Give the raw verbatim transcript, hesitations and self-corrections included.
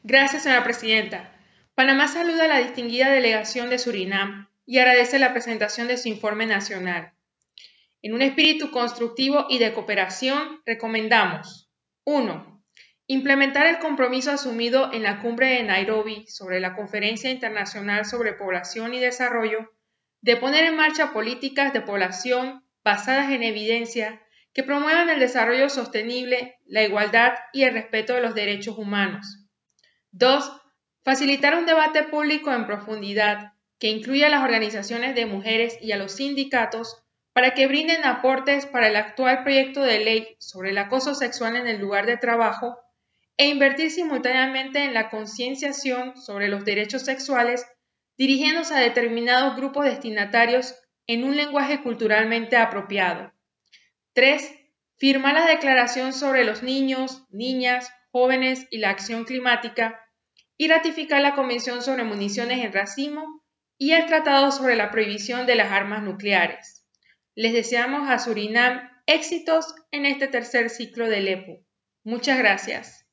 Gracias, señora presidenta. Panamá saluda a la distinguida delegación de Surinam y agradece la presentación de su informe nacional. En un espíritu constructivo y de cooperación, recomendamos uno. Implementar el compromiso asumido en la cumbre de Nairobi sobre la Conferencia Internacional sobre Población y Desarrollo, de poner en marcha políticas de población basadas en evidencia que promuevan el desarrollo sostenible, la igualdad y el respeto de los derechos humanos. dos. Facilitar un debate público en profundidad que incluya a las organizaciones de mujeres y a los sindicatos para que brinden aportes para el actual proyecto de ley sobre el acoso sexual en el lugar de trabajo e invertir simultáneamente en la concienciación sobre los derechos sexuales dirigiéndose a determinados grupos destinatarios en un lenguaje culturalmente apropiado. tres. Firmar la Declaración sobre los niños, niñas, jóvenes y la acción climática y ratificar la Convención sobre Municiones en Racimo y el Tratado sobre la Prohibición de las Armas Nucleares. Les deseamos a Surinam éxitos en este tercer ciclo del E P U. Muchas gracias.